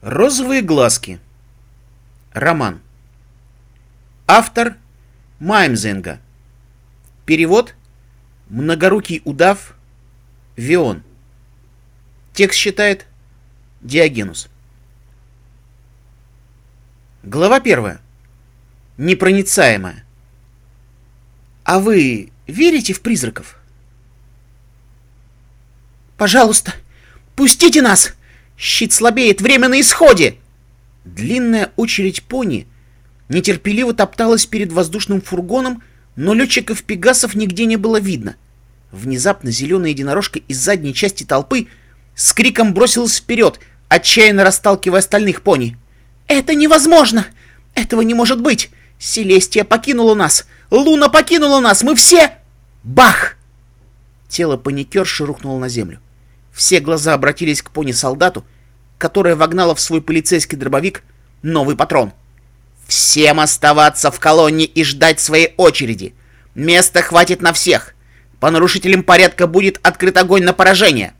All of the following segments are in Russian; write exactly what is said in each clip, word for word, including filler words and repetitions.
Розовые глазки. Роман. Автор Маймзенга. Перевод Многорукий удав Вион. Текст читает Диогенус. Глава первая. Непроницаемая. А вы верите в призраков? Пожалуйста, пустите нас! Щит слабеет, время на исходе! Длинная очередь пони нетерпеливо топталась перед воздушным фургоном, но летчиков-пегасов нигде не было видно. Внезапно зеленая единорожка из задней части толпы с криком бросилась вперед, отчаянно расталкивая остальных пони. «Это невозможно! Этого не может быть! Селестия покинула нас! Луна покинула нас! Мы все...» Бах! Тело паникерши рухнуло на землю. Все глаза обратились к пони-солдату, которая вогнала в свой полицейский дробовик новый патрон. «Всем оставаться в колонне и ждать своей очереди! Места хватит на всех! По нарушителям порядка будет открыт огонь на поражение!»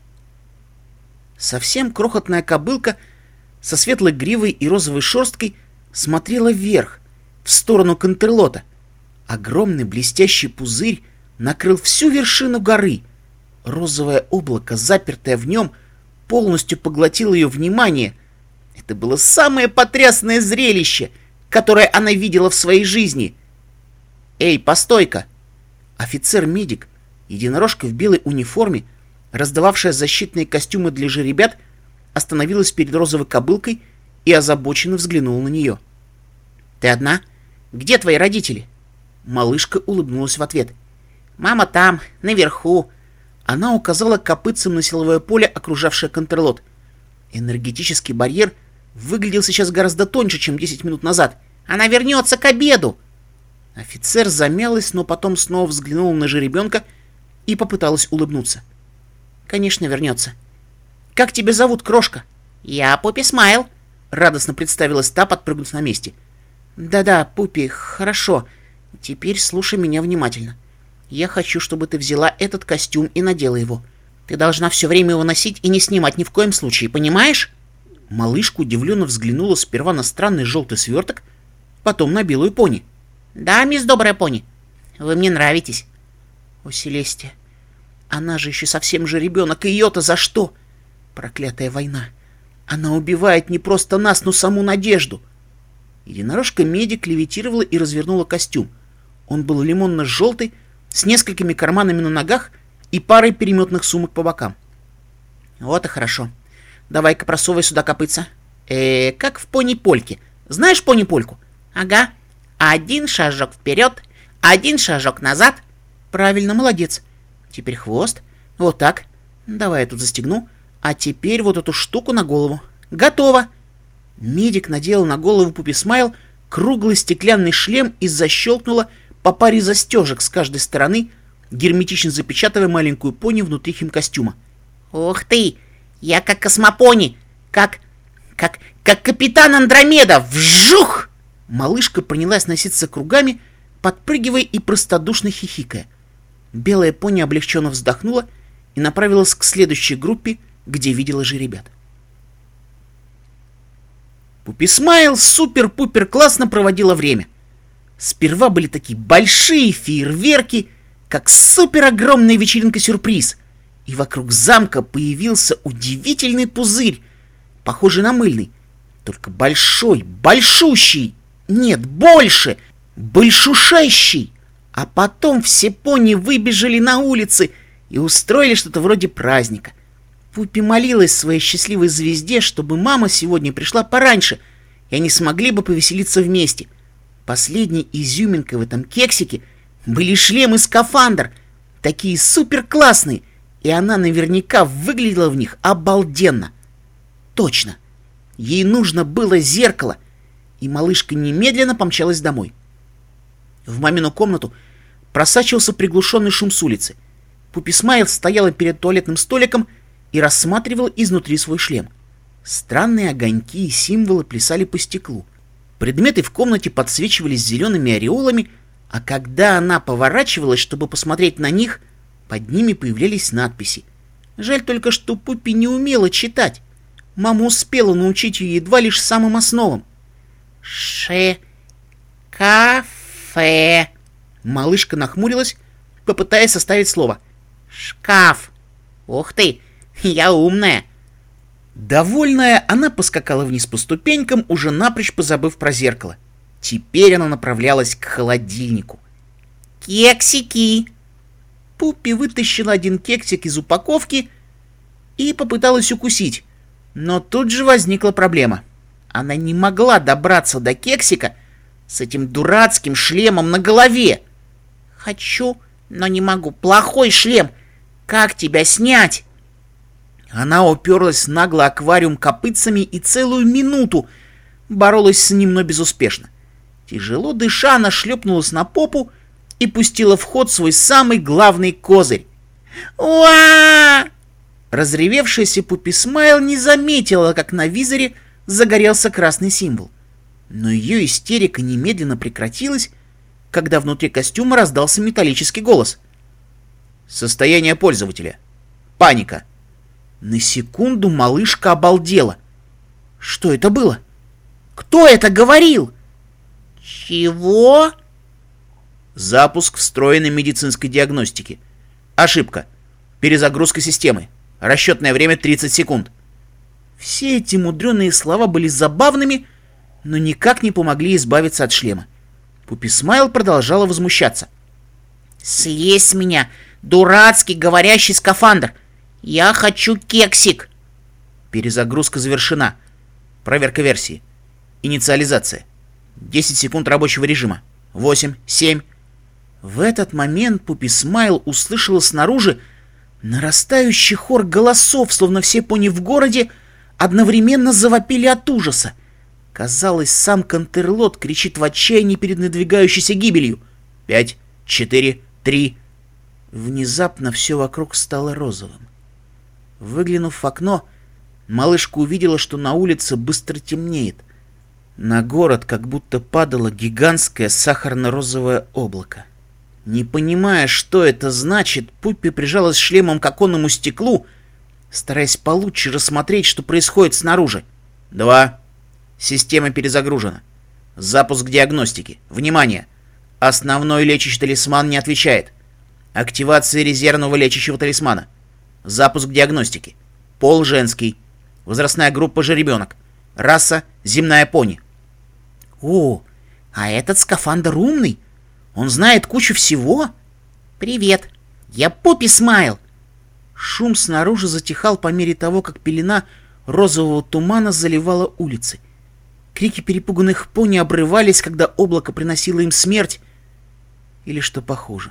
Совсем крохотная кобылка со светлой гривой и розовой шерсткой смотрела вверх, в сторону Контерлота. Огромный блестящий пузырь накрыл всю вершину горы. Розовое облако, запертое в нем, полностью поглотило ее внимание. Это было самое потрясное зрелище, которое она видела в своей жизни. «Эй, постой-ка!» Офицер-медик, единорожка в белой униформе, раздававшая защитные костюмы для жеребят, остановилась перед розовой кобылкой и озабоченно взглянула на нее. «Ты одна? Где твои родители?» Малышка улыбнулась в ответ. «Мама там, наверху». Она указала копытцем на силовое поле, окружавшее Контерлот. Энергетический барьер выглядел сейчас гораздо тоньше, чем десять минут назад. «Она вернется к обеду!» Офицер замялась, но потом снова взглянула на жеребенка и попыталась улыбнуться. «Конечно, вернется. Как тебя зовут, крошка?» «Я Пуппи Смайл», — радостно представилась та, подпрыгнув на месте. «Да-да, Пуппи, хорошо. Теперь слушай меня внимательно. Я хочу, чтобы ты взяла этот костюм и надела его. Ты должна все время его носить и не снимать ни в коем случае, понимаешь?» Малышка удивленно взглянула сперва на странный желтый сверток, потом на белую пони. «Да, мисс Добрая Пони, вы мне нравитесь». «О, Селестия, она же еще совсем же ребенок, и ее-то за что? Проклятая война! Она убивает не просто нас, но саму надежду!» Единорожка-медик левитировала и развернула костюм. Он был лимонно-желтый, с несколькими карманами на ногах и парой переметных сумок по бокам. «Вот и хорошо. Давай-ка просовывай сюда копытца. Э, как в пони-польке. Знаешь пони-польку?» «Ага. Один шажок вперед, один шажок назад». «Правильно, молодец. Теперь хвост. Вот так. Давай я тут застегну. А теперь вот эту штуку на голову. Готово!» Медик надел на голову Пуппи Смайл круглый стеклянный шлем и защелкнула по паре застежек с каждой стороны, герметично запечатывая маленькую пони внутри химкостюма. «Ух ты! Я как космопони! Как... как... как капитан Андромеда! Вжух!» Малышка принялась носиться кругами, подпрыгивая и простодушно хихикая. Белая пони облегченно вздохнула и направилась к следующей группе, где видела жеребят. Пуппи Смайл супер-пупер классно проводила время. Сперва были такие большие фейерверки, как супер-огромная вечеринка-сюрприз, и вокруг замка появился удивительный пузырь, похожий на мыльный, только большой, большущий, нет, больше, большушащий. А потом все пони выбежали на улицы и устроили что-то вроде праздника. Пуппи молилась своей счастливой звезде, чтобы мама сегодня пришла пораньше, и они смогли бы повеселиться вместе. Последней изюминкой в этом кексике были шлем и скафандр, такие супер-классные, и она наверняка выглядела в них обалденно. Точно, ей нужно было зеркало, и малышка немедленно помчалась домой. В мамину комнату просачивался приглушенный шум с улицы. Пуппи Смайл стояла перед туалетным столиком и рассматривала изнутри свой шлем. Странные огоньки и символы плясали по стеклу. Предметы в комнате подсвечивались зелеными ореолами, а когда она поворачивалась, чтобы посмотреть на них, под ними появлялись надписи. Жаль только, что Пуппи не умела читать. Мама успела научить ее едва лишь самым основам. «Ш-кафе». Малышка нахмурилась, попытаясь составить слово. «Шкаф». «Ух ты, я умная». Довольная, она поскакала вниз по ступенькам, уже напрочь позабыв про зеркало. Теперь она направлялась к холодильнику. «Кексики!» Пуппи вытащила один кексик из упаковки и попыталась укусить. Но тут же возникла проблема. Она не могла добраться до кексика с этим дурацким шлемом на голове. «Хочу, но не могу. Плохой шлем. Как тебя снять?» Она уперлась нагло аквариум копытцами и целую минуту боролась с ним, но безуспешно. Тяжело дыша, она шлепнулась на попу и пустила в ход свой самый главный козырь. «Уа!» Разревевшаяся Пуппи Смайл не заметила, как на визоре загорелся красный символ. Но ее истерика немедленно прекратилась, когда внутри костюма раздался металлический голос. «Состояние пользователя. Паника». На секунду малышка обалдела. Что это было? Кто это говорил? «Чего?» Запуск встроенной медицинской диагностики. Ошибка. Перезагрузка системы. Расчетное время тридцать секунд. Все эти мудреные слова были забавными, но никак не помогли избавиться от шлема. Пуппи Смайл продолжала возмущаться. «Слезь с меня, дурацкий говорящий скафандр! Я хочу кексик!» Перезагрузка завершена. Проверка версии. Инициализация. десять секунд рабочего режима. восемь, семь. В этот момент Пуппи Смайл услышала снаружи нарастающий хор голосов, словно все пони в городе одновременно завопили от ужаса. Казалось, сам Контерлот кричит в отчаянии перед надвигающейся гибелью. Пять, четыре, три. Внезапно все вокруг стало розовым. Выглянув в окно, малышка увидела, что на улице быстро темнеет. На город как будто падало гигантское сахарно-розовое облако. Не понимая, что это значит, Пуппи прижалась шлемом к оконному стеклу, стараясь получше рассмотреть, что происходит снаружи. Два. Система перезагружена. Запуск диагностики. Внимание! Основной лечащий талисман не отвечает. Активация резервного лечащего талисмана. Запуск диагностики. Пол женский. Возрастная группа жеребенок. Раса земная пони. О, а этот скафандр умный. Он знает кучу всего. Привет, я Пуппи Смайл. Шум снаружи затихал по мере того, как пелена розового тумана заливала улицы. Крики перепуганных пони обрывались, когда облако приносило им смерть. Или что похуже.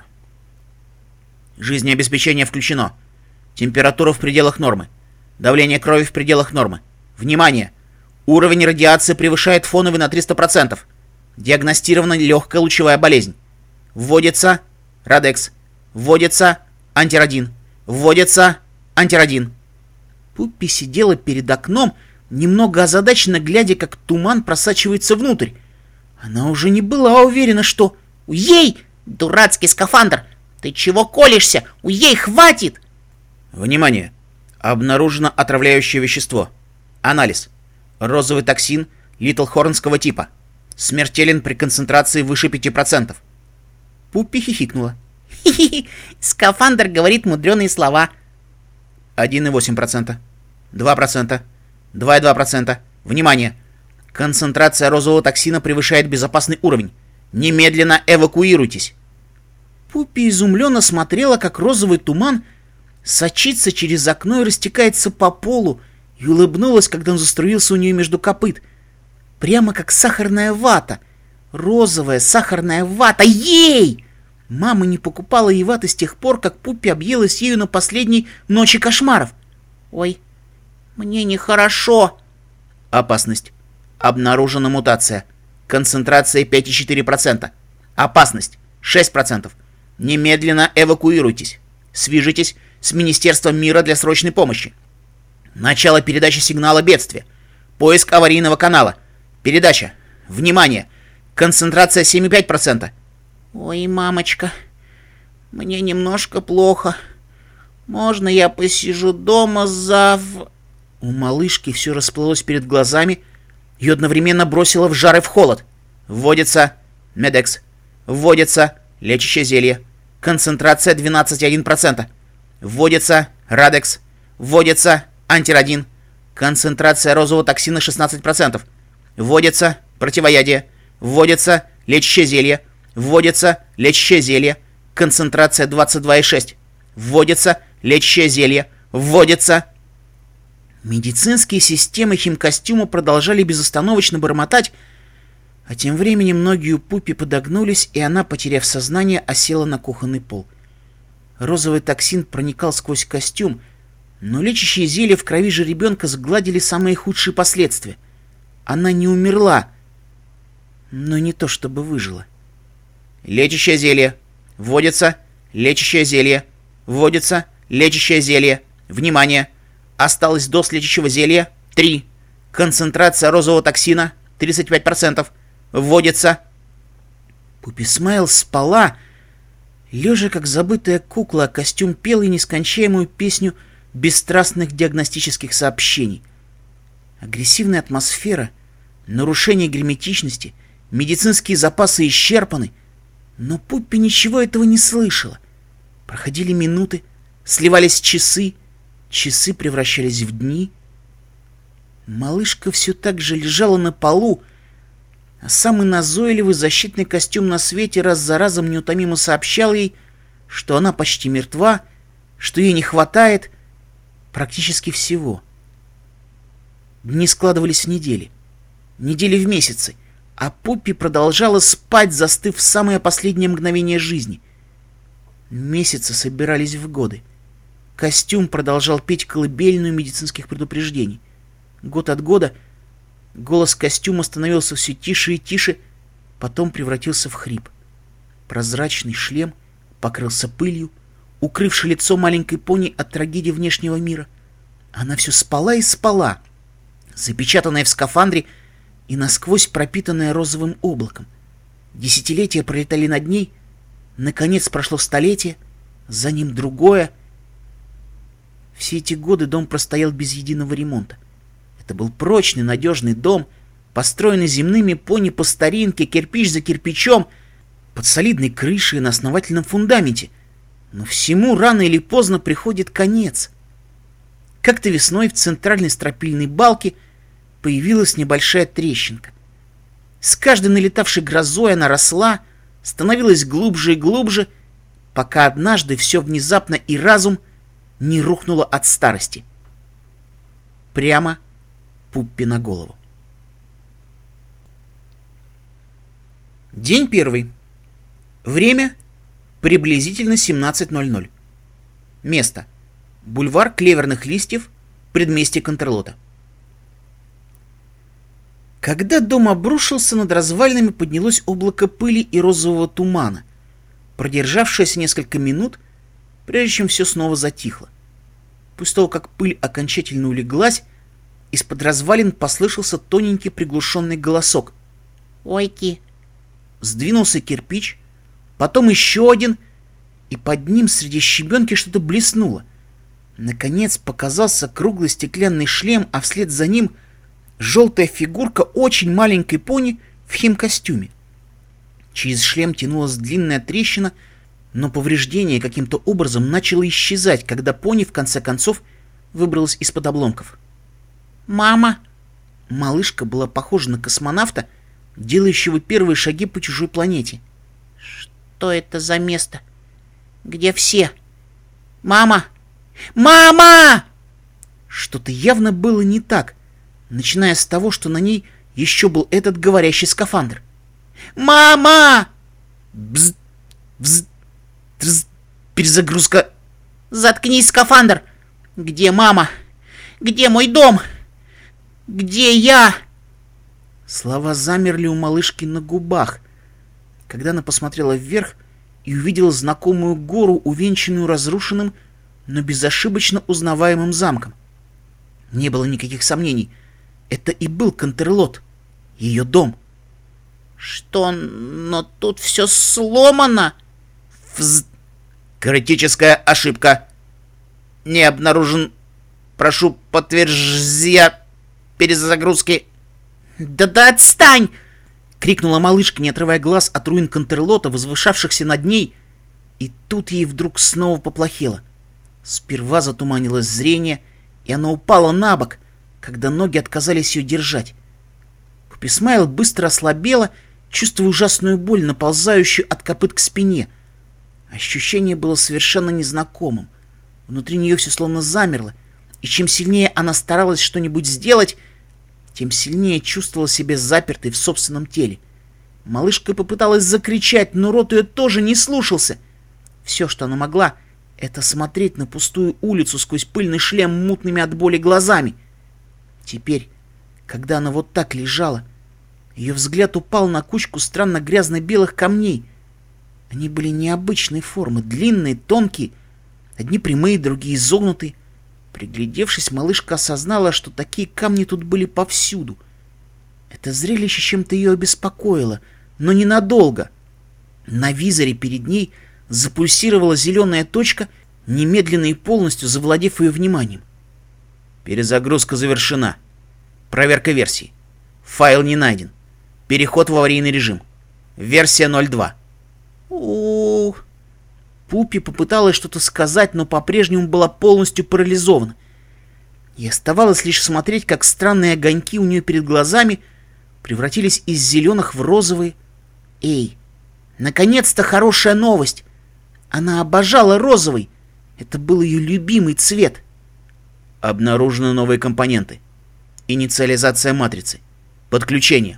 Жизнеобеспечение включено. Температура в пределах нормы. Давление крови в пределах нормы. Внимание! Уровень радиации превышает фоновый на триста процентов. Диагностирована легкая лучевая болезнь. Вводится Радекс. Вводится антирадин. Вводится антирадин. Пуппи сидела перед окном, немного озадаченно глядя, как туман просачивается внутрь. Она уже не была уверена, что... Ей! Дурацкий скафандр! Ты чего колешься? Ей, хватит! Внимание! Обнаружено отравляющее вещество. Анализ. Розовый токсин литлхорнского типа. Смертелен при концентрации выше пяти процентов. Пуппи хихикнула. Хи-хи-хи, скафандр говорит мудреные слова. один и восемь десятых процента. два процента. два и два десятых процента. Внимание! Концентрация розового токсина превышает безопасный уровень. Немедленно эвакуируйтесь. Пуппи изумленно смотрела, как розовый туман сочится через окно и растекается по полу, и улыбнулась, когда он заструился у нее между копыт. Прямо как сахарная вата. Розовая сахарная вата. Ей! Мама не покупала ей ваты с тех пор, как Пуппи объелась ею на последней ночи кошмаров. Ой, мне нехорошо. Опасность. Обнаружена мутация. Концентрация пять и четыре десятых процента. Опасность. шесть процентов. Немедленно эвакуируйтесь. Свяжитесь с Министерством мира для срочной помощи. Начало передачи сигнала бедствия. Поиск аварийного канала. Передача. Внимание! Концентрация семь и пять десятых процента. Ой, мамочка, мне немножко плохо. Можно я посижу дома зав... У малышки все расплылось перед глазами и одновременно бросило в жар и в холод. Вводится Медекс. Вводится лечащее зелье. Концентрация двенадцать целых одна десятая процента. Вводится Радекс. Вводится антирадин. Концентрация розового токсина шестнадцать процентов. Вводится противоядие. Вводится лечащее зелье. Вводится лечащее зелье. Концентрация двадцать два целых шесть десятых. Вводится лечащее зелье. Вводится... Медицинские системы химкостюма продолжали безостановочно бормотать, а тем временем ноги у Пуппи подогнулись, и она, потеряв сознание, осела на кухонный пол. Розовый токсин проникал сквозь костюм, но лечащие зелья в крови жеребенка сгладили самые худшие последствия. Она не умерла, но не то чтобы выжила. Лечащее зелье. Вводится лечащее зелье. Вводится лечащее зелье. Внимание! Осталось доз лечащего зелья три. Концентрация розового токсина тридцать пять процентов. Вводится... Пуппи Смайл спала, лежа как забытая кукла, а костюм пел ей нескончаемую песню бесстрастных диагностических сообщений. Агрессивная атмосфера, нарушение герметичности, медицинские запасы исчерпаны, но Пуппи ничего этого не слышала. Проходили минуты, сливались часы, часы превращались в дни. Малышка все так же лежала на полу, а самый назойливый защитный костюм на свете раз за разом неутомимо сообщал ей, что она почти мертва, что ей не хватает практически всего. Дни складывались в недели, недели в месяцы, а Пуппи продолжала спать, застыв в самое последнее мгновение жизни. Месяцы собирались в годы. Костюм продолжал петь колыбельную медицинских предупреждений. Год от года голос костюма становился все тише и тише, потом превратился в хрип. Прозрачный шлем покрылся пылью, укрывший лицо маленькой пони от трагедии внешнего мира. Она все спала и спала, запечатанная в скафандре и насквозь пропитанная розовым облаком. Десятилетия пролетали над ней, наконец прошло столетие, за ним другое. Все эти годы дом простоял без единого ремонта. Это был прочный, надежный дом, построенный земными пони по старинке, кирпич за кирпичом, под солидной крышей и на основательном фундаменте. Но всему рано или поздно приходит конец. Как-то весной в центральной стропильной балке появилась небольшая трещинка. С каждой налетавшей грозой она росла, становилась глубже и глубже, пока однажды все внезапно и разум не рухнуло от старости. Прямо Пуппи на голову. День первый. Время приблизительно семнадцать ноль ноль. Место. Бульвар Клеверных Листьев, предместье Контрлота. Когда дом обрушился, над развалинами поднялось облако пыли и розового тумана, продержавшееся несколько минут, прежде чем все снова затихло. После того, как пыль окончательно улеглась, из-под развалин послышался тоненький приглушенный голосок. «Ойки!» Сдвинулся кирпич, потом еще один, и под ним среди щебенки что-то блеснуло. Наконец показался круглый стеклянный шлем, а вслед за ним желтая фигурка очень маленькой пони в химкостюме. Через шлем тянулась длинная трещина, но повреждение каким-то образом начало исчезать, когда пони в конце концов выбралась из-под обломков. «Мама!» Малышка была похожа на космонавта, делающего первые шаги по чужой планете. «Что это за место? Где все? Мама! Мама!» Что-то явно было не так, начиная с того, что на ней еще был этот говорящий скафандр. «Мама!» Бз, бз, бз, перезагрузка. «Заткнись, скафандр! Где мама? Где мой дом? Где я?» Слова замерли у малышки на губах, когда она посмотрела вверх и увидела знакомую гору, увенчанную разрушенным, но безошибочно узнаваемым замком. Не было никаких сомнений. Это и был Контрлот, ее дом. «Что? Но тут все сломано!» Фз... «Критическая ошибка! Не обнаружен Прошу подтверждения перезагрузки. «Да-да, отстань!» — крикнула малышка, не отрывая глаз от руин Контрлота, возвышавшихся над ней. И тут ей вдруг снова поплохело. Сперва затуманилось зрение, и она упала на бок, когда ноги отказались ее держать. Пуппи Смайл быстро ослабела, чувствуя ужасную боль, наползающую от копыт к спине. Ощущение было совершенно незнакомым. Внутри нее все словно замерло, и чем сильнее она старалась что-нибудь сделать, тем сильнее чувствовала себя запертой в собственном теле. Малышка попыталась закричать, но рот ее тоже не слушался. Все, что она могла, это смотреть на пустую улицу сквозь пыльный шлем мутными от боли глазами. Теперь, когда она вот так лежала, ее взгляд упал на кучку странно грязно-белых камней. Они были необычной формы, длинные, тонкие, одни прямые, другие изогнутые. Приглядевшись, малышка осознала, что такие камни тут были повсюду. Это зрелище чем-то ее обеспокоило, но ненадолго. На визоре перед ней запульсировала зеленая точка, немедленно и полностью завладев ее вниманием. Перезагрузка завершена. Проверка версий. Файл не найден. Переход в аварийный режим. Версия ноль два. У-у-у. Пуппи попыталась что-то сказать, но по-прежнему была полностью парализована. И оставалось лишь смотреть, как странные огоньки у нее перед глазами превратились из зеленых в розовые. Эй, наконец-то хорошая новость! Она обожала розовый. Это был ее любимый цвет. Обнаружены новые компоненты. Инициализация матрицы. Подключение.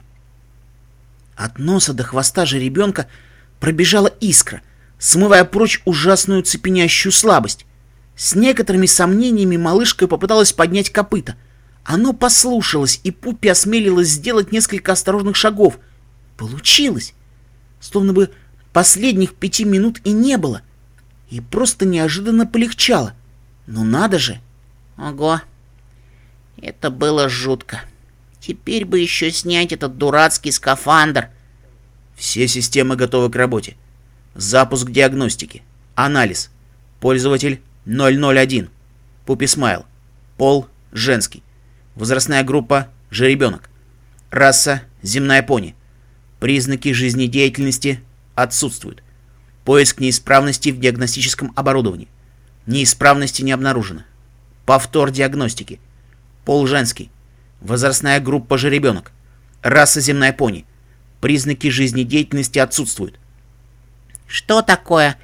От носа до хвоста жеребенка пробежала искра, смывая прочь ужасную цепенящую слабость. С некоторыми сомнениями малышка попыталась поднять копыта. Оно послушалось, и Пуппи осмелилась сделать несколько осторожных шагов. Получилось! Словно бы последних пяти минут и не было. И просто неожиданно полегчало. Ну надо же! Ого! Это было жутко. Теперь бы еще снять этот дурацкий скафандр. Все системы готовы к работе. Запуск диагностики. Анализ. Пользователь ноль ноль один. Пуппи Смайл. Пол женский. Возрастная группа жеребенок. Раса земная пони. Признаки жизнедеятельности отсутствуют. Поиск неисправностей в диагностическом оборудовании. Неисправности не обнаружено. Повтор диагностики. Пол женский. Возрастная группа жеребенок. Раса земная пони. Признаки жизнедеятельности отсутствуют. Что такое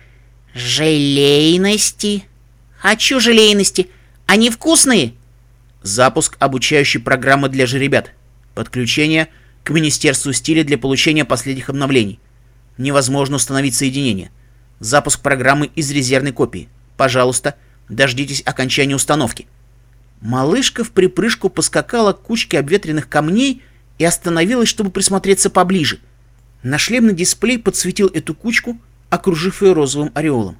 желейности? Хочу желейности. Они вкусные? Запуск обучающей программы для жеребят. Подключение к Министерству стиля для получения последних обновлений. Невозможно установить соединение. Запуск программы из резервной копии. Пожалуйста, дождитесь окончания установки. Малышка в припрыжку поскакала к кучке обветренных камней и остановилась, чтобы присмотреться поближе. На шлемный дисплей подсветил эту кучку, окружив ее розовым ореолом.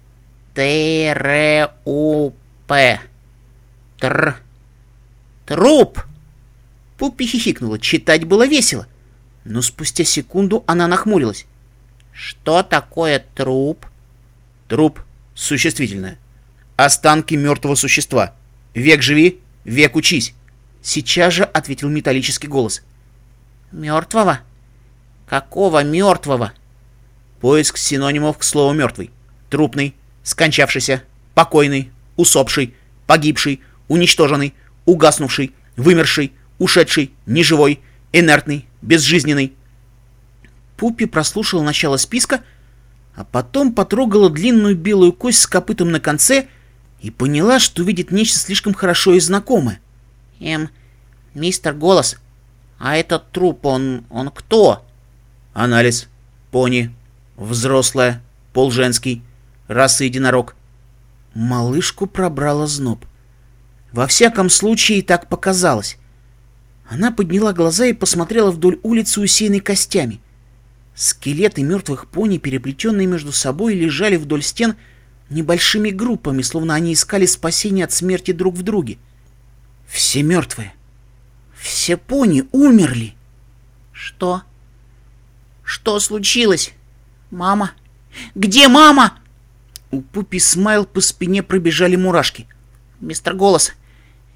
Т-Р-У-П. Тр. Труп! Пуппи хихикнула. Читать было весело. Но спустя секунду она нахмурилась. Что такое труп? Труп существительное. Останки мертвого существа. Век живи, век учись. Сейчас же ответил металлический голос. Мертвого? Какого мертвого? Поиск синонимов к слову мертвый. Трупный, скончавшийся, покойный, усопший, погибший, уничтоженный, угаснувший, вымерший, ушедший, неживой, инертный, безжизненный. Пуппи прослушала начало списка, а потом потрогала длинную белую кость с копытом на конце и поняла, что видит нечто слишком хорошо и знакомое. Эм, мистер Голос, а этот труп, он... он кто? Анализ. Пони. Взрослая. Полженский. Раса единорог. Малышку пробрала зноб. Во всяком случае, так показалось. Она подняла глаза и посмотрела вдоль улицы, усеянной костями. Скелеты мертвых пони, переплетенные между собой, лежали вдоль стен небольшими группами, словно они искали спасения от смерти друг в друге. Все мертвые. Все пони умерли. Что? Что случилось? Мама? Где мама? У Пуппи Смайл по спине пробежали мурашки. Мистер Голос,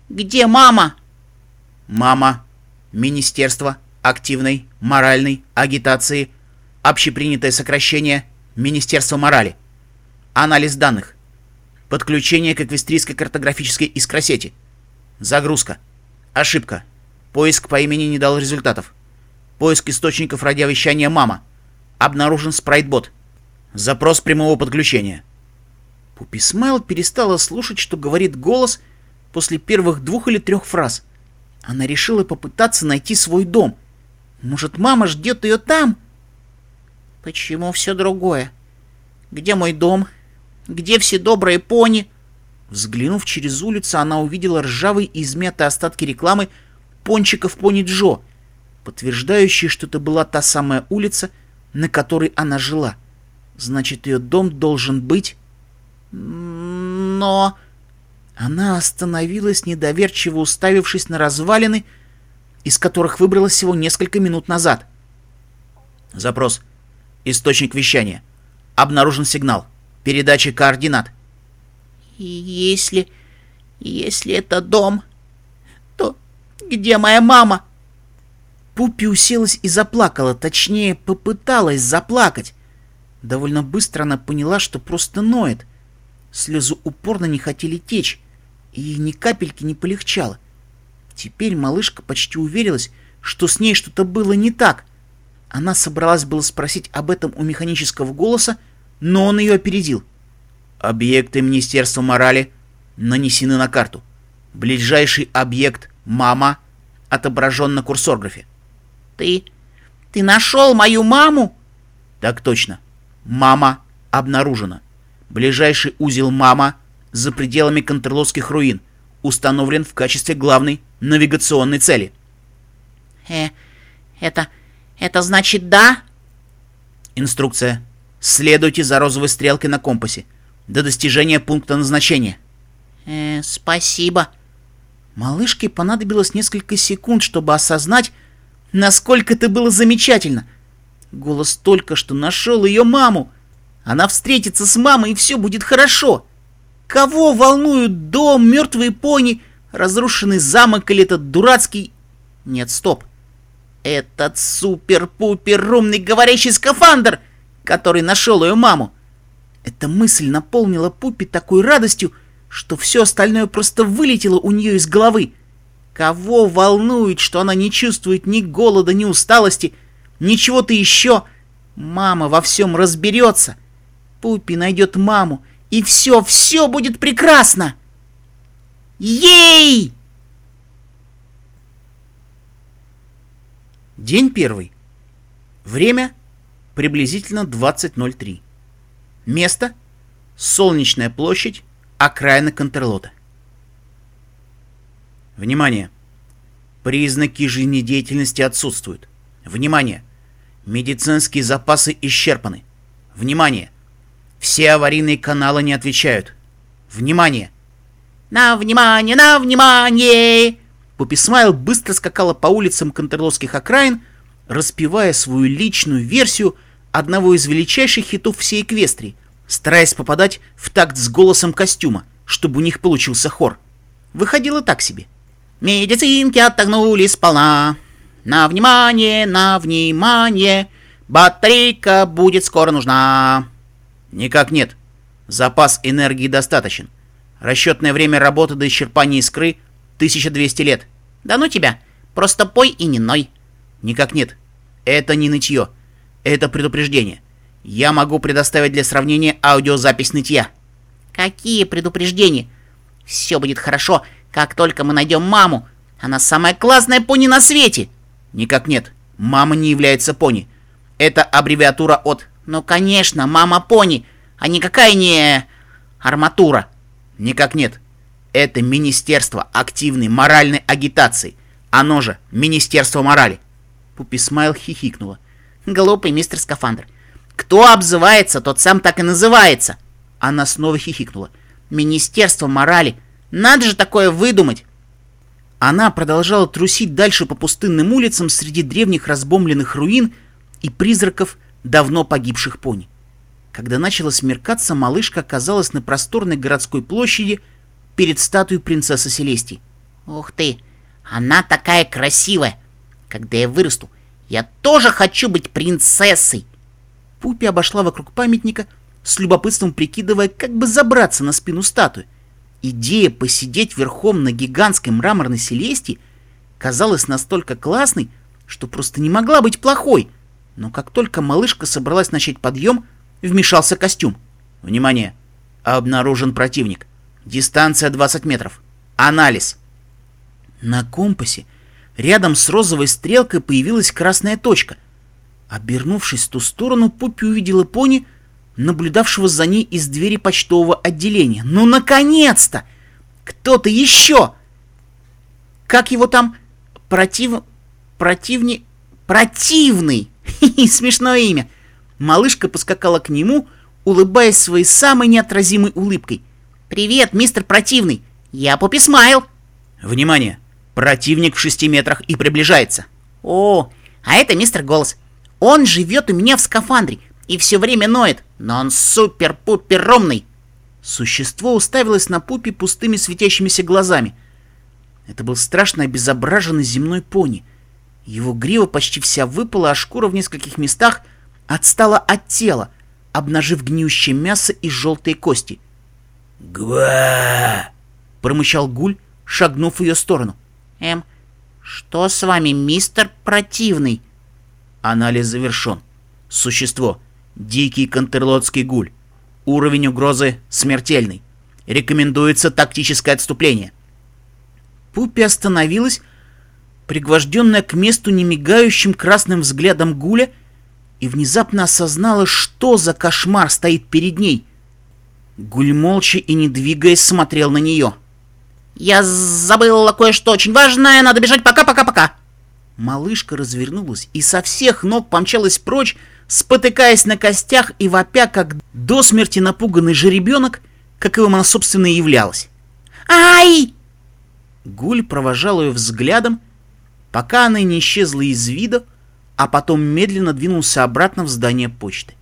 Где мама?» Мама. Министерство активной моральной агитации. Общепринятое сокращение. Министерство морали. Анализ данных. Подключение к эквестрийской картографической искросети. Загрузка. Ошибка. Поиск по имени не дал результатов. Поиск источников радиовещания «Мама». Обнаружен спрайтбот. Запрос прямого подключения. Пуппи Смайл перестала слушать, что говорит голос после первых двух или трех фраз. Она решила попытаться найти свой дом. Может, мама ждет ее там? Почему все другое? Где мой дом? Где все добрые пони? Взглянув через улицу, она увидела ржавые и измятые остатки рекламы пончиков Пони Джо, подтверждающие, что это была та самая улица, на которой она жила. Значит, ее дом должен быть... Но... Она остановилась, недоверчиво уставившись на развалины, из которых выбралась всего несколько минут назад. Запрос. Источник вещания. Обнаружен сигнал. Передача координат. Если... Если это дом, то где моя мама? Пуппи уселась и заплакала, точнее, попыталась заплакать. Довольно быстро она поняла, что просто ноет. Слезы упорно не хотели течь, и ни капельки не полегчало. Теперь малышка почти уверилась, что с ней что-то было не так. Она собралась было спросить об этом у механического голоса, но он ее опередил. Объекты Министерства морали нанесены на карту. Ближайший объект «Мама» отображен на курсорграфе. Ты... ты нашел мою маму? Так точно. Мама обнаружена. Ближайший узел «Мама» за пределами Контрлотских руин установлен в качестве главной навигационной цели. Э, это... это значит да? Инструкция. Следуйте за розовой стрелкой на компасе до достижения пункта назначения. Э, спасибо. Малышке понадобилось несколько секунд, чтобы осознать, насколько это было замечательно. Голос только что нашел ее маму. Она встретится с мамой, и все будет хорошо. Кого волнуют дом, мертвые пони, разрушенный замок или этот дурацкий... Нет, стоп. Этот супер-пупер умный говорящий скафандр, который нашел ее маму. Эта мысль наполнила Пуппи такой радостью, что все остальное просто вылетело у нее из головы. Кого волнует, что она не чувствует ни голода, ни усталости, ни чего-то еще? Мама во всем разберется. Пуппи найдет маму, и все, все будет прекрасно. Ей! День первый. Время приблизительно двадцать ноль три. Место — Солнечная площадь, окраина Контрлота. Внимание! Признаки жизнедеятельности отсутствуют. Внимание! Медицинские запасы исчерпаны. Внимание! Все аварийные каналы не отвечают. Внимание! На внимание, на внимание! Пуппи Смайл быстро скакала по улицам контрлотских окраин, распевая свою личную версию одного из величайших хитов всей Эквестрии, стараясь попадать в такт с голосом костюма, чтобы у них получился хор. Выходило так себе. Медицинки отогнули сполна. На внимание, на внимание. Батарейка будет скоро нужна. Никак нет. Запас энергии достаточен. Расчетное время работы до исчерпания искры — тысяча двести лет. Да ну тебя, просто пой и не ной. Никак нет. Это не нытье. Это предупреждение. Я могу предоставить для сравнения аудиозапись нытья. Какие предупреждения? Все будет хорошо, как только мы найдем маму. Она самая классная пони на свете. Никак нет. Мама не является пони. Это аббревиатура от... Ну, конечно, мама пони, а никакая не... арматура. Никак нет. Это Министерство активной моральной агитации. Оно же Министерство морали. Пуппи Смайл хихикнула. Глупый мистер Скафандр. Кто обзывается, тот сам так и называется. Она снова хихикнула. Министерство морали. Надо же такое выдумать. Она продолжала трусить дальше по пустынным улицам среди древних разбомбленных руин и призраков давно погибших пони. Когда начало смеркаться, малышка оказалась на просторной городской площади перед статуей принцессы Селестии. Ух ты, она такая красивая. Когда я вырасту, я тоже хочу быть принцессой. Пуппи обошла вокруг памятника, с любопытством прикидывая, как бы забраться на спину статуи. Идея посидеть верхом на гигантской мраморной Селестии казалась настолько классной, что просто не могла быть плохой. Но как только малышка собралась начать подъем, вмешался костюм. Внимание! Обнаружен противник. Дистанция двадцать метров. Анализ. На компасе рядом с розовой стрелкой появилась красная точка. Обернувшись в ту сторону, Пуппи увидела пони, наблюдавшего за ней из двери почтового отделения. Ну, наконец-то! Кто-то еще! Как его там? Против... Противни... Противный! Смешное имя. Малышка поскакала к нему, улыбаясь своей самой неотразимой улыбкой. «Привет, мистер Противный! Я Пуппи Смайл!» Внимание! Противник в шести метрах и приближается. «О, а это мистер Голос. Он живет у меня в скафандре и все время ноет, но он супер-пупер ромный». Существо уставилось на Пуппи пустыми светящимися глазами. Это был страшно обезображенный земной пони. Его грива почти вся выпала, а шкура в нескольких местах отстала от тела, обнажив гниющее мясо и желтые кости. «Гва!» — промычал Гуль, шагнув в ее сторону. «Эм, что с вами, мистер Противный?» Анализ завершен. Существо. Дикий кантерлотский гуль. Уровень угрозы смертельный. Рекомендуется тактическое отступление. Пуппи остановилась, пригвожденная к месту немигающим красным взглядом Гуля, и внезапно осознала, что за кошмар стоит перед ней. Гуль молча и не двигаясь смотрел на нее. «Я забыла кое-что очень важное, надо бежать, пока-пока-пока!» Малышка развернулась и со всех ног помчалась прочь, спотыкаясь на костях и вопя, как до смерти напуганный жеребенок, каковым она, собственно, и являлась. «Ай!» Гуль провожал ее взглядом, пока она не исчезла из вида, а потом медленно двинулся обратно в здание почты.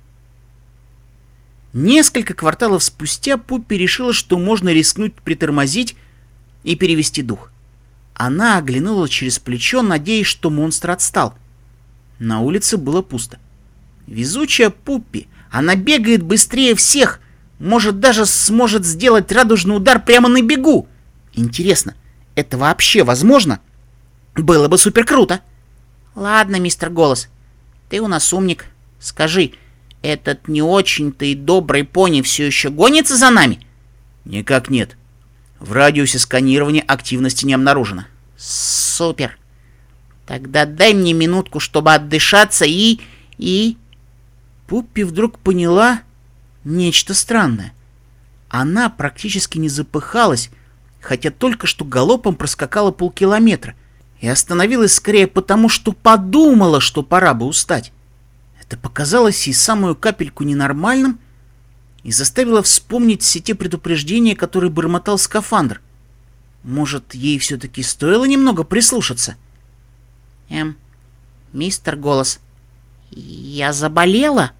Несколько кварталов спустя Пуппи решила, что можно рискнуть притормозить и перевести дух. Она оглянула через плечо, надеясь, что монстр отстал. На улице было пусто. Везучая Пуппи, она бегает быстрее всех, может, даже сможет сделать радужный удар прямо на бегу. Интересно, это вообще возможно? Было бы супер круто. Ладно, мистер Голос, ты у нас умник. Скажи, этот не очень-то и добрый пони все еще гонится за нами? Никак нет. В радиусе сканирования активности не обнаружено. Супер. Тогда дай мне минутку, чтобы отдышаться и... и... Пуппи вдруг поняла нечто странное. Она практически не запыхалась, хотя только что галопом проскакала полкилометра, и остановилась скорее потому, что подумала, что пора бы устать. Это показалось ей самую капельку ненормальным и заставило вспомнить все те предупреждения, которые бормотал скафандр. Может, ей все-таки стоило немного прислушаться? Эм, мистер Голос, я заболела?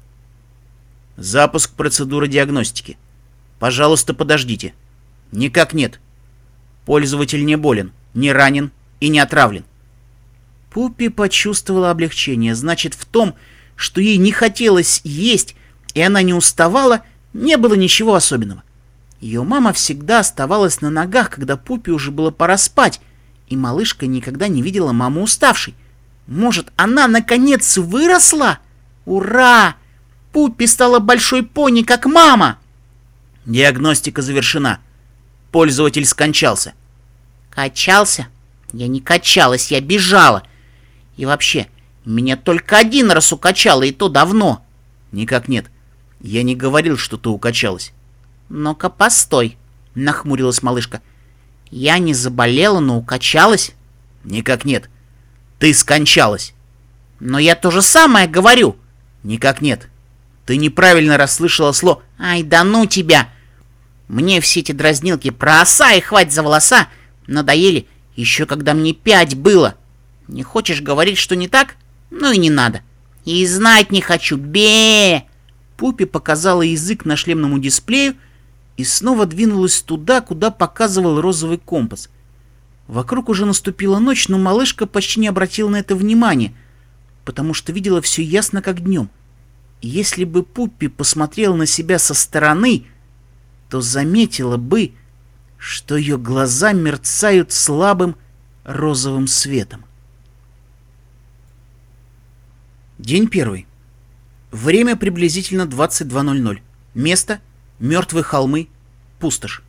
Запуск процедуры диагностики. Пожалуйста, подождите. Никак нет. Пользователь не болен, не ранен и не отравлен. Пуппи почувствовала облегчение. Значит, в том, что ей не хотелось есть, и она не уставала, не было ничего особенного. Ее мама всегда оставалась на ногах, когда Пуппи уже было пора спать, и малышка никогда не видела маму уставшей. Может, она наконец выросла? Ура! Пуппи стала большой пони, как мама! Диагностика завершена. Пользователь скончался. Качался? Я не качалась, я бежала. И вообще, меня только один раз укачало, и то давно. Никак нет. Я не говорил, что ты укачалась. Ну-ка, постой, нахмурилась малышка. Я не заболела, но укачалась. Никак нет. Ты скончалась. Но я то же самое говорю. Никак нет. Ты неправильно расслышала слово. Ай, да ну тебя. Мне все эти дразнилки про оса и хватит за волоса надоели еще когда мне пять было. Не хочешь говорить, что не так? Ну и не надо. И знать не хочу. Бе! Пуппи показала язык на шлемному дисплею и снова двинулась туда, куда показывал розовый компас. Вокруг уже наступила ночь, но малышка почти не обратила на это внимания, потому что видела все ясно, как днем. И если бы Пуппи посмотрела на себя со стороны, то заметила бы, что ее глаза мерцают слабым розовым светом. День первый. Время приблизительно двадцать два ноль ноль. Место — Мертвые холмы, пустошь.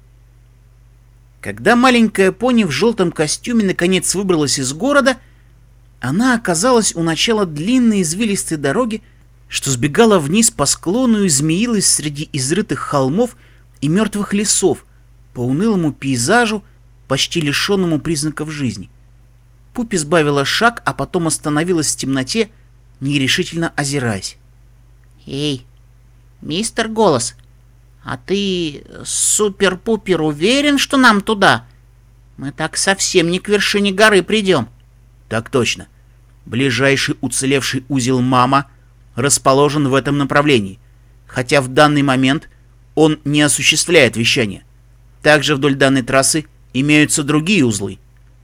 Когда маленькая пони в желтом костюме наконец выбралась из города, она оказалась у начала длинной извилистой дороги, что сбегала вниз по склону и змеилась среди изрытых холмов и мертвых лесов по унылому пейзажу, почти лишенному признаков жизни. Пуппи сбавила шаг, а потом остановилась в темноте, нерешительно озираясь. «Эй, мистер Голос, а ты супер-пупер уверен, что нам туда? Мы так совсем не к вершине горы придем». «Так точно. Ближайший уцелевший узел Мама расположен в этом направлении, хотя в данный момент он не осуществляет вещание. Также вдоль данной трассы имеются другие узлы».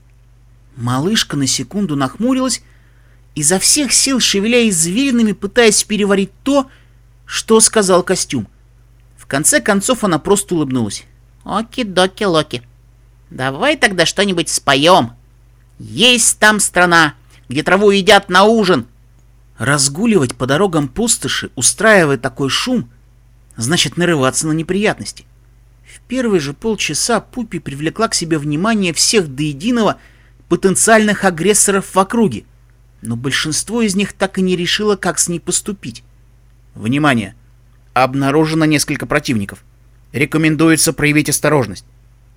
Малышка на секунду нахмурилась, изо всех сил шевеля извилинами, пытаясь переварить то, что сказал костюм. В конце концов она просто улыбнулась. «Оки-доки-локи. Давай тогда что-нибудь споем. Есть там страна, где траву едят на ужин». Разгуливать по дорогам пустоши, устраивая такой шум, значит нарываться на неприятности. В первые же полчаса Пуппи привлекла к себе внимание всех до единого потенциальных агрессоров в округе, но большинство из них так и не решило, как с ней поступить. Внимание! Обнаружено несколько противников. Рекомендуется проявить осторожность.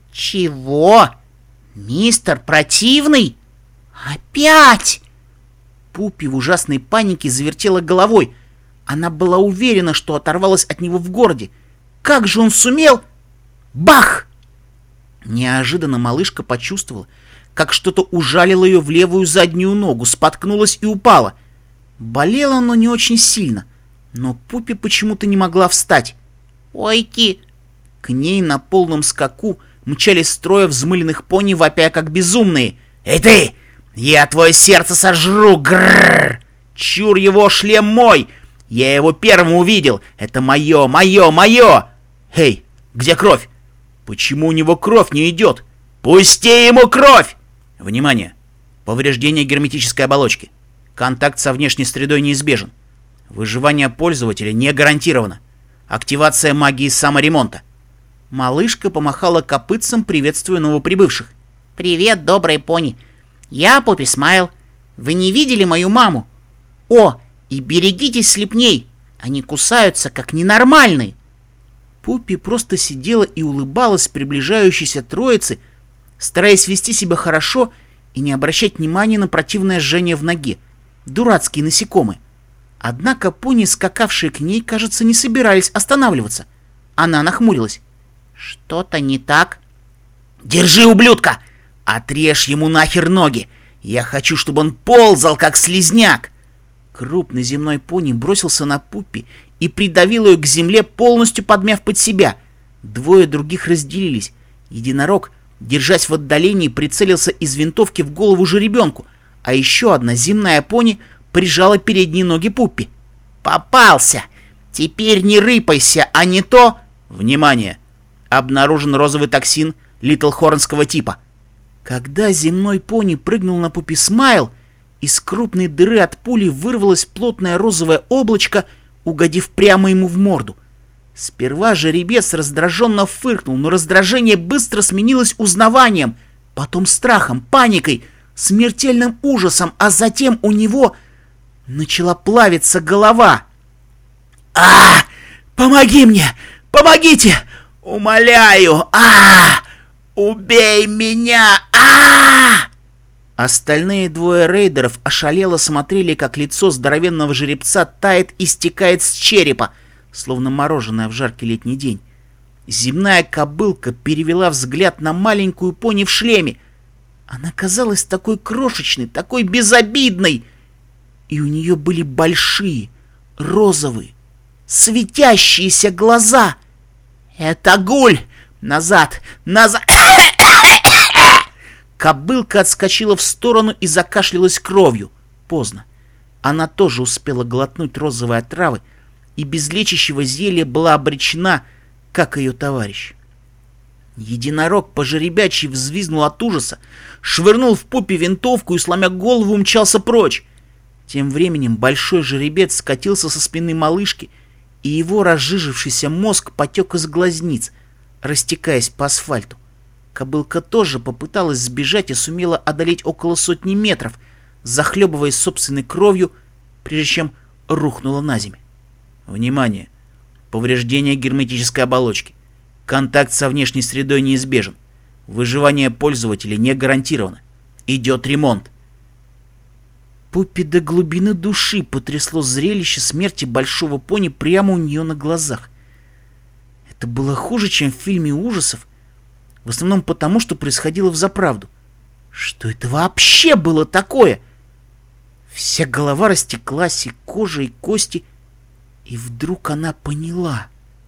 «Чего? Мистер Противный? Опять?» Пуппи в ужасной панике завертела головой. Она была уверена, что оторвалась от него в городе. Как же он сумел? Бах! Неожиданно малышка почувствовала, как что-то ужалило ее в левую заднюю ногу, споткнулась и упала. Болело оно не очень сильно, но Пуппи почему-то не могла встать. «Ой-ки!» К ней на полном скаку мчались строя взмыленных пони, вопя как безумные. «Эй ты! Я твое сердце сожру! Грррр! Чур его, шлем мой! Я его первым увидел! Это мое, мое, мое! Эй, где кровь? Почему у него кровь не идет? Пусти ему кровь!» Внимание! Повреждение герметической оболочки. Контакт со внешней средой неизбежен. Выживание пользователя не гарантировано. Активация магии саморемонта. Малышка помахала копытцем, приветствуя новоприбывших. «Привет, добрые пони. Я Пуппи Смайл. Вы не видели мою маму? О, и берегитесь слепней. Они кусаются, как ненормальные». Пуппи просто сидела и улыбалась приближающейся троице, стараясь вести себя хорошо и не обращать внимания на противное жжение в ноге. Дурацкие насекомые. Однако пони, скакавшие к ней, кажется, не собирались останавливаться. Она нахмурилась. «Что-то не так?» «Держи, ублюдка! Отрежь ему нахер ноги! Я хочу, чтобы он ползал, как слизняк!» Крупный земной пони бросился на Пуппи и придавил ее к земле, полностью подмяв под себя. Двое других разделились. Единорог, держась в отдалении, прицелился из винтовки в голову жеребенку, а еще одна земная пони прижала передние ноги Пуппи. «Попался! Теперь не рыпайся, а не то...» «Внимание! Обнаружен розовый токсин литлхорнского типа». Когда земной пони прыгнул на Пуппи Смайл, из крупной дыры от пули вырвалось плотное розовое облачко, угодив прямо ему в морду. Сперва жеребец раздраженно фыркнул, но раздражение быстро сменилось узнаванием, потом страхом, паникой, смертельным ужасом, а затем у него начала плавиться голова. «А! Помоги мне! Помогите! Умоляю! А! Убей меня! А!» Остальные двое рейдеров ошалело смотрели, как лицо здоровенного жеребца тает и стекает с черепа, словно мороженое в жаркий летний день. Земная кобылка перевела взгляд на маленькую пони в шлеме. Она казалась такой крошечной, такой безобидной. И у нее были большие, розовые, светящиеся глаза. «Это Гуль! Назад! Назад!» Кобылка отскочила в сторону и закашлялась кровью. Поздно. Она тоже успела глотнуть розовой отравы и без лечащего зелья была обречена, как ее товарищ. Единорог по-жеребячьи взвизгнул от ужаса, швырнул в Пуппи винтовку и, сломя голову, умчался прочь. Тем временем большой жеребец скатился со спины малышки, и его разжижившийся мозг потек из глазниц, растекаясь по асфальту. Кобылка тоже попыталась сбежать и сумела одолеть около сотни метров, захлебываясь собственной кровью, прежде чем рухнула на землю. Внимание! Повреждение герметической оболочки. Контакт со внешней средой неизбежен. Выживание пользователя не гарантировано. Идет ремонт. Пуппи до глубины души потрясло зрелище смерти большого пони прямо у нее на глазах. Это было хуже, чем в фильме ужасов, в основном потому, что происходило взаправду. Что это вообще было такое? Вся голова растеклась, и кожа, и кости, и вдруг она поняла.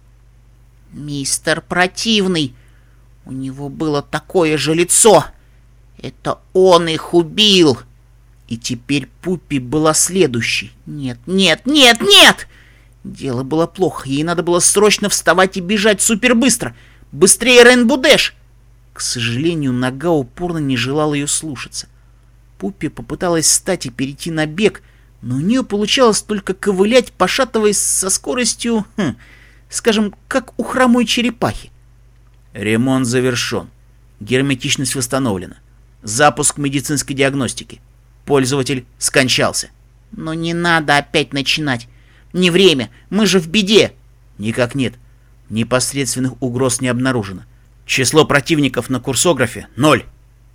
Мистер Противный, у него было такое же лицо. Это он их убил. И теперь Пуппи была следующей. Нет, нет, нет, нет! Дело было плохо, ей надо было срочно вставать и бежать супербыстро. Быстрее, Рейнбоу Дэш! К сожалению, нога упорно не желала ее слушаться. Пуппи попыталась встать и перейти на бег, но у нее получалось только ковылять, пошатываясь со скоростью, хм, скажем, как у хромой черепахи. Ремонт завершен. Герметичность восстановлена. Запуск медицинской диагностики. Пользователь скончался. Но не надо опять начинать. Не время, мы же в беде. Никак нет. Непосредственных угроз не обнаружено. Число противников на курсографе — ноль.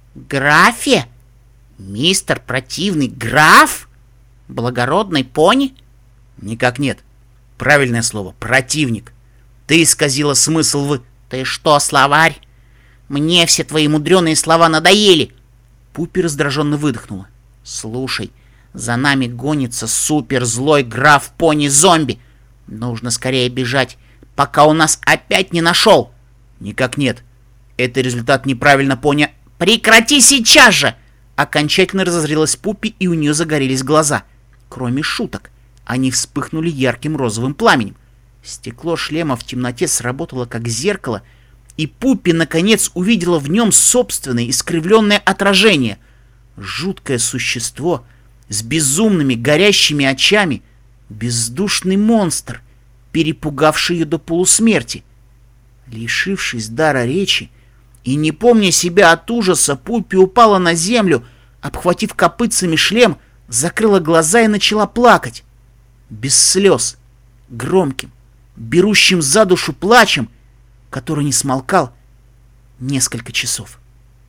Графе? Мистер Противный граф? Благородный пони? Никак нет. Правильное слово — противник. Ты исказила смысл в... Ты что, словарь? Мне все твои мудреные слова надоели. Пуппи раздраженно выдохнула. Слушай, за нами гонится суперзлой граф-пони-зомби. Нужно скорее бежать, пока он нас опять не нашел. Никак нет. Это результат неправильно поня... Прекрати сейчас же! Окончательно разозрелась Пуппи, и у нее загорелись глаза. Кроме шуток, они вспыхнули ярким розовым пламенем. Стекло шлема в темноте сработало как зеркало, и Пуппи наконец увидела в нем собственное искривленное отражение. Жуткое существо с безумными горящими очами, бездушный монстр, перепугавший ее до полусмерти. Лишившись дара речи и не помня себя от ужаса, Пуппи упала на землю, обхватив копытцами шлем, закрыла глаза и начала плакать. Без слез, громким, берущим за душу плачем, который не смолкал несколько часов.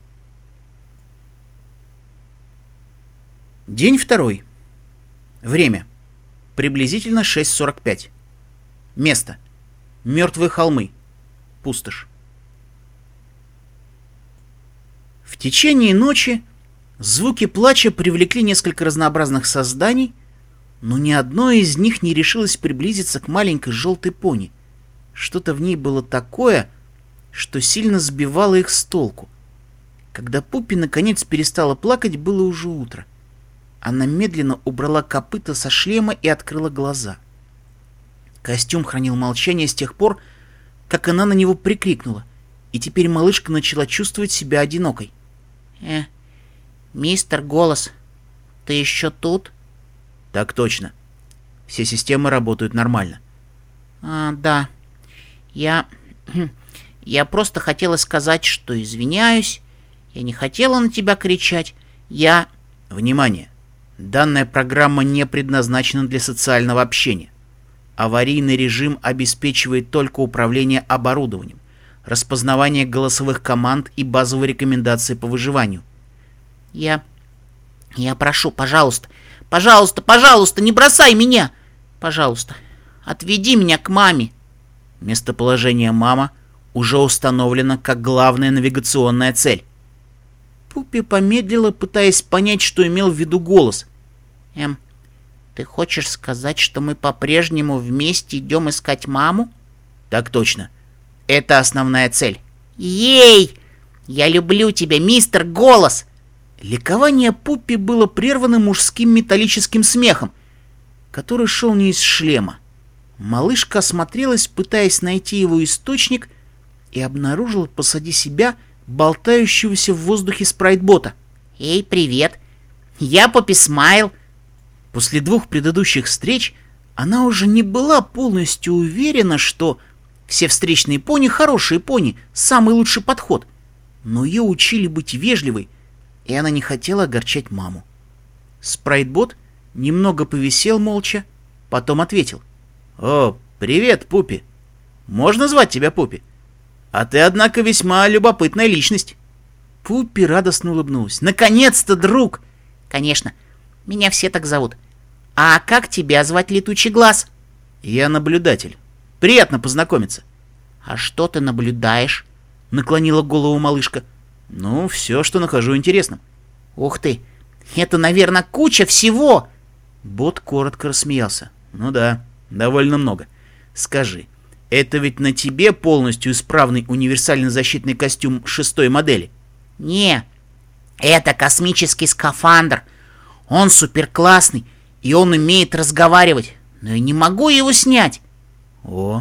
День второй. Время. Приблизительно шесть сорок пять. Место. Мертвые холмы. Пустошь. В течение ночи звуки плача привлекли несколько разнообразных созданий, но ни одно из них не решилось приблизиться к маленькой желтой пони. Что-то в ней было такое, что сильно сбивало их с толку. Когда Пуппи наконец перестала плакать, было уже утро. Она медленно убрала копыта со шлема и открыла глаза. Костюм хранил молчание с тех пор, как она на него прикрикнула, и теперь малышка начала чувствовать себя одинокой. «Э, мистер Голос, ты еще тут?» «Так точно. Все системы работают нормально». «А, да. Я... Я просто хотела сказать, что извиняюсь. Я не хотела на тебя кричать. Я...» «Внимание! Данная программа не предназначена для социального общения. Аварийный режим обеспечивает только управление оборудованием, распознавание голосовых команд и базовые рекомендации по выживанию». «Я... Я прошу, пожалуйста, пожалуйста, пожалуйста, не бросай меня! Пожалуйста, отведи меня к маме!» Местоположение «мама» уже установлено как главная навигационная цель. Пуппи помедлила, пытаясь понять, что имел в виду голос. «Эм, ты хочешь сказать, что мы по-прежнему вместе идем искать маму?» «Так точно. Это основная цель». «Ей! Я люблю тебя, мистер Голос!» Ликование Пуппи было прервано мужским металлическим смехом, который шел не из шлема. Малышка осмотрелась, пытаясь найти его источник, и обнаружила позади себя болтающегося в воздухе спрайтбота. «Эй, привет! Я Пуппи Смайл!» После двух предыдущих встреч она уже не была полностью уверена, что все встречные пони — хорошие пони, самый лучший подход. Но ее учили быть вежливой, и она не хотела огорчать маму. Спрайтбот немного повисел молча, потом ответил. «О, привет, Пуппи. Можно звать тебя Пуппи? А ты, однако, весьма любопытная личность». Пуппи радостно улыбнулась. «Наконец-то, друг!» «Конечно, меня все так зовут. А как тебя звать, Летучий Глаз?» «Я наблюдатель. Приятно познакомиться». «А что ты наблюдаешь?» — наклонила голову малышка. «Ну, все, что нахожу интересным». «Ух ты! Это, наверное, куча всего!» Бот коротко рассмеялся. «Ну да, довольно много. Скажи, это ведь на тебе полностью исправный универсальный защитный костюм шестой модели?» «Не, это космический скафандр. Он суперклассный, и он умеет разговаривать, но я не могу его снять». «О,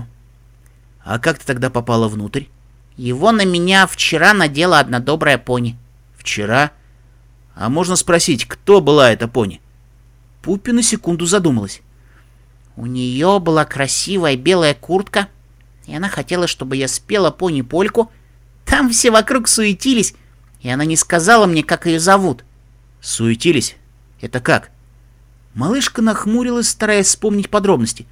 а как ты тогда попала внутрь?» «Его на меня вчера надела одна добрая пони». «Вчера? А можно спросить, кто была эта пони?» Пуппи на секунду задумалась. «У нее была красивая белая куртка, и она хотела, чтобы я спела пони-польку. Там все вокруг суетились, и она не сказала мне, как ее зовут». «Суетились? Это как?» Малышка нахмурилась, стараясь вспомнить подробности.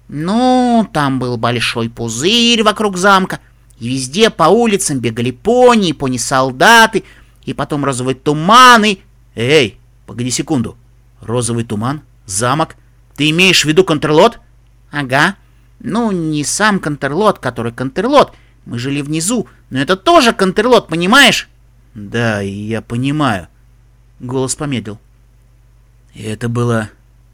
«Ну, там был большой пузырь вокруг замка, и везде по улицам бегали пони, пони-солдаты, и потом розовый туман, и...» «Эй, погоди секунду. Розовый туман? Замок? Ты имеешь в виду Контрлот?» «Ага. Ну, не сам Контрлот, который Контрлот. Мы жили внизу, но это тоже Контрлот, понимаешь?» «Да, я понимаю». Голос помедлил. «И это было...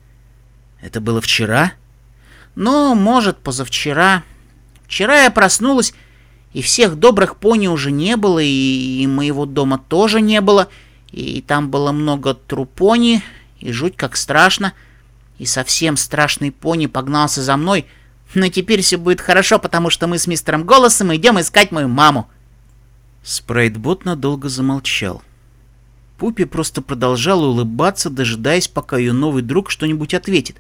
это было вчера?» «Ну, может, позавчера. Вчера я проснулась, и всех добрых пони уже не было, и, и моего дома тоже не было, и там было много трупони, и жуть как страшно, и совсем страшный пони погнался за мной, но теперь все будет хорошо, потому что мы с мистером Голосом идем искать мою маму». Спрайтбот надолго замолчал. Пуппи просто продолжала улыбаться, дожидаясь, пока ее новый друг что-нибудь ответит.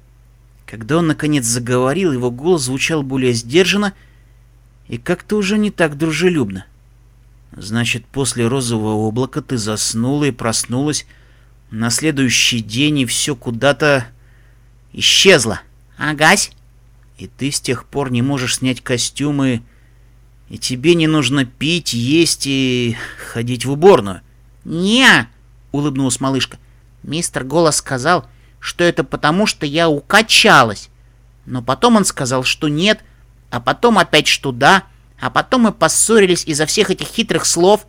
Когда он наконец заговорил, его голос звучал более сдержанно и как-то уже не так дружелюбно. «Значит, после розового облака ты заснула и проснулась на следующий день, и все куда-то исчезло?» «Агась». «И ты с тех пор не можешь снять костюмы, и тебе не нужно пить, есть и ходить в уборную?» «Не-а», улыбнулась малышка. «Мистер Голос сказал, что это потому, что я укачалась. Но потом он сказал, что нет, а потом опять, что да, а потом мы поссорились из-за всех этих хитрых слов».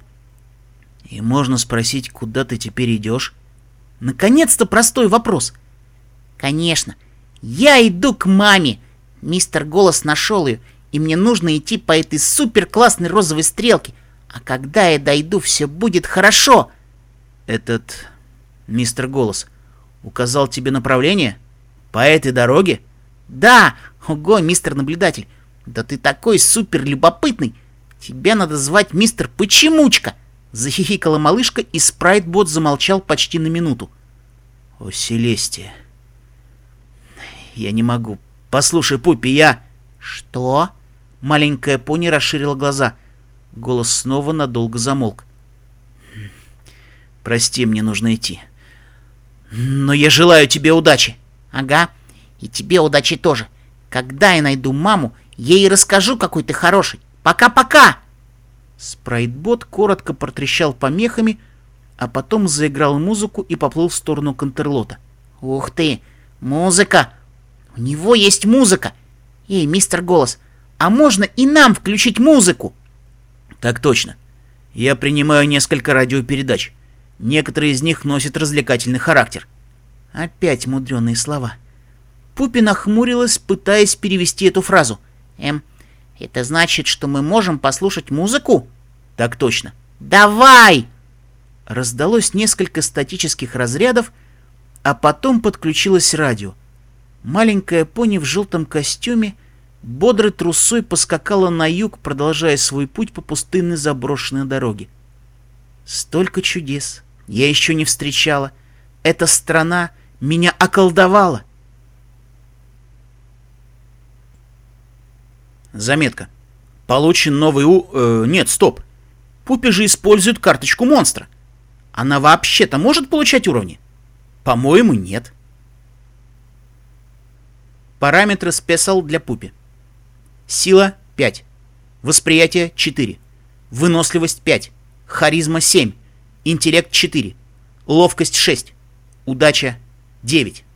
«И можно спросить, куда ты теперь идешь?» Наконец-то простой вопрос. «Конечно, я иду к маме. Мистер Голос нашел ее, и мне нужно идти по этой супер-классной розовой стрелке. А когда я дойду, все будет хорошо». «Этот мистер Голос указал тебе направление? По этой дороге?» «Да! Ого, мистер Наблюдатель! Да ты такой супер любопытный! Тебя надо звать мистер Почемучка!» Захихикала малышка, и Спрайтбот замолчал почти на минуту. «О, Селестия! Я не могу. Послушай, Пуппи, я...» «Что?» Маленькая пони расширила глаза. Голос снова надолго замолк. «Прости, мне нужно идти. Но я желаю тебе удачи». «Ага, и тебе удачи тоже. Когда я найду маму, я ей расскажу, какой ты хороший. Пока-пока!» Спрайтбот коротко протрещал помехами, а потом заиграл музыку и поплыл в сторону Контрлота. «Ух ты! Музыка! У него есть музыка! Эй, мистер Голос, а можно и нам включить музыку?» «Так точно. Я принимаю несколько радиопередач. Некоторые из них носят развлекательный характер». Опять мудреные слова. Пуппи нахмурилась, пытаясь перевести эту фразу. «Эм, это значит, что мы можем послушать музыку?» «Так точно. Давай!» Раздалось несколько статических разрядов, а потом подключилось радио. Маленькая пони в желтом костюме бодрой трусой поскакала на юг, продолжая свой путь по пустынной заброшенной дороге. Столько чудес я еще не встречала. Эта страна меня околдовала. Заметка. Получен новый у... Э, нет, стоп. Пупи же использует карточку монстра. Она вообще-то может получать уровни? По-моему, нет. Параметры Special для Пупи. Сила пять. Восприятие четыре. Выносливость пять. Харизма семь. Интеллект четыре. Ловкость шесть. Удача девять.